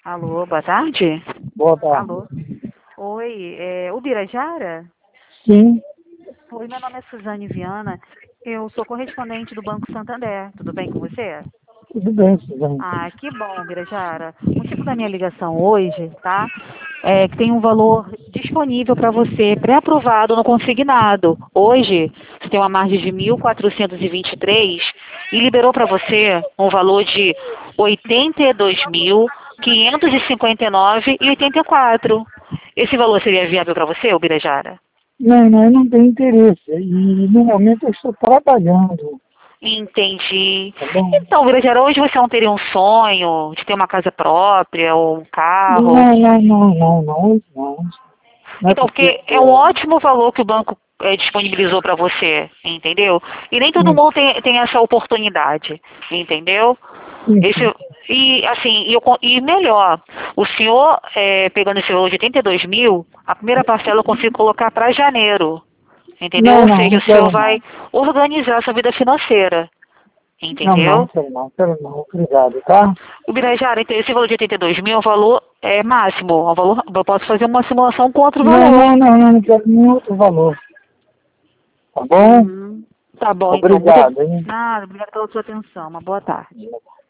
Alô, boa tarde. Boa tarde. Alô. Oi, o Birajara? Sim, Oi, meu nome é Suzane Viana. Eu sou correspondente do Banco Santander. Tudo bem com você? tudo bem, Suzane. Ah, que bom, Birajara. O motivo da minha ligação hoje, tá? É que tem um valor disponível para você, pré-aprovado no consignado. Hoje, você tem uma margem de 1.423 e liberou para você um valor de 82.559,84. Esse valor seria viável para você, ô Birajara? Não, eu não tenho interesse. E no momento eu estou trabalhando, Entendi. tá bom? Então, Birajara, hoje você não teria um sonho de ter uma casa própria ou um carro? Não. Não é Então, porque é um possível. ótimo valor que o banco disponibilizou para você, entendeu? E nem todo Sim, mundo tem essa oportunidade, entendeu? Esse, sim. e assim, e melhor, o senhor pegando esse valor de 82 mil, a primeira parcela eu consigo colocar para janeiro, entendeu? Ou seja, Não o senhor quero vai não. organizar a sua vida financeira, Não entendeu? quero não. Obrigado, tá? O Birajara, então, esse valor de 82 mil é um valor máximo, é um valor, eu posso fazer uma simulação com outro valor. Não quero nenhum outro valor, tá bom? Uhum. Tá bom, então. Muito Obrigado, hein? nada, obrigada pela sua atenção. Uma boa tarde.